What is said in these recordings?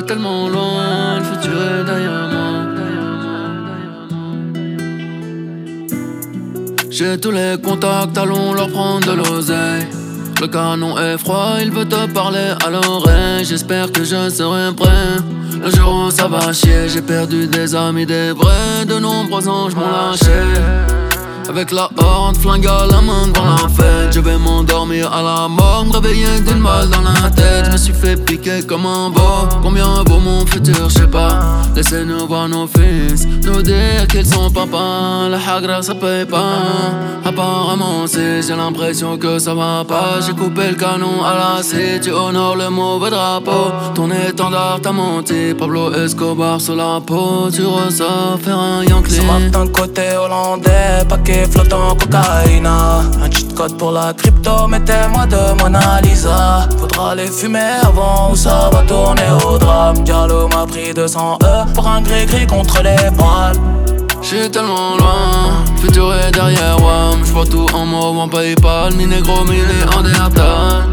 tellement loin, le futur est derrière moi. J'ai tous les contacts, allons leur prendre de l'oseille. Le canon est froid, il veut te parler à l'oreille. J'espère que je serai prêt le jour où ça va chier. J'ai perdu des amis, des vrais, de nombreux anges m'ont lâché. Avec la horde, flingue à la main devant la fête. Je vais m'endormir à la mort, me réveiller d'une balle dans la tête. Je me suis fait piquer comme un veau. Combien vaut mon futur, je sais pas. Laissez-nous voir nos fils, nous dire qu'ils sont papa. La hagra ça paye pas. Apparemment si j'ai l'impression que ça va pas. J'ai coupé le canon à la scie. Tu honores le mauvais drapeau. Ton étendard t'a menti. Pablo Escobar sur la peau. Tu ressors faire un Yankee. Ce matin côté hollandais, paquet flottant cocaïne. Un cheat code pour la crypto, mettez-moi de Mona Lisa. Faudra les fumer avant ou ça va tourner au drame. Diallo m'a pris 200 pour un gris-gris contre les balles. J'suis tellement loin, le futur est derrière WAM. J'vois tout en mauve, en Paypal, mi négro, mi néandertal.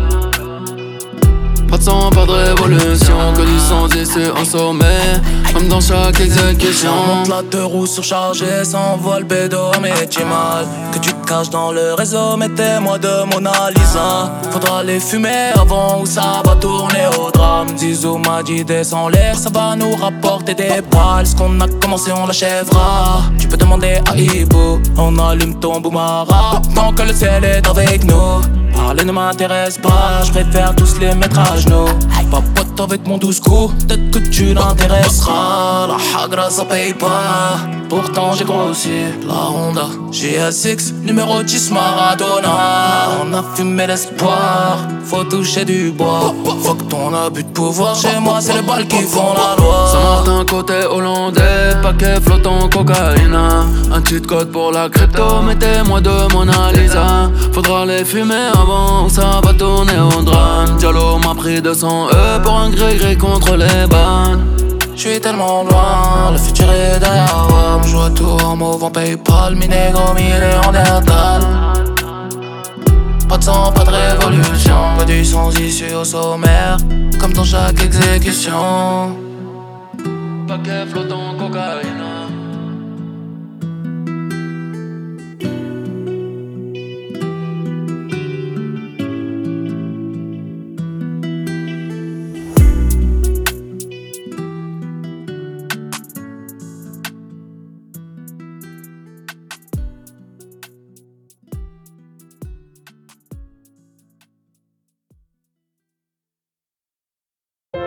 Pas de sang, pas de révolution, que du sang ici en sommet, comme dans chaque exécution. Monte la 2 roues surchargée, s'envole bédo à métier mal. Que tu te caches dans le réseau, mettez-moi de Mona Lisa. Faudra les fumer avant ou ça va tourner au drame. Zizou m'a dit descends l'air, ça va nous rapporter des balles. Ce qu'on a commencé on l'achèvera. Tu peux demander à Ibo, on allume ton boumara tant que le ciel est avec nous. Parler ne m'intéresse pas, je préfère tous les mettre à genoux. Papote avec mon 12 coups, peut-être que tu l'intéresseras. La hagra ça paye pas, pourtant j'ai grossi. La Honda GSX, numéro 10 Maradona. On a fumé l'espoir, faut toucher du bois. Faut que ton abus de pouvoir, chez moi c'est les balles qui font la loi. Saint-Martin côté hollandais, paquet flottant cocaïne. Un cheat code pour la crypto, mettez-moi de Mona Lisa. Faudra les fumer avant ou ça va tourner au drame. Diallo m'a pris 200 pour un gré-gré contre les bannes. J'suis tellement loin, le futur est derrière moi. Je vois tout en mauve en Paypal, mi négro, mi néandertal. Pas de sang, pas de révolution, pas du sang issu au sommaire, comme dans chaque exécution. Paquet flottant cocaïne.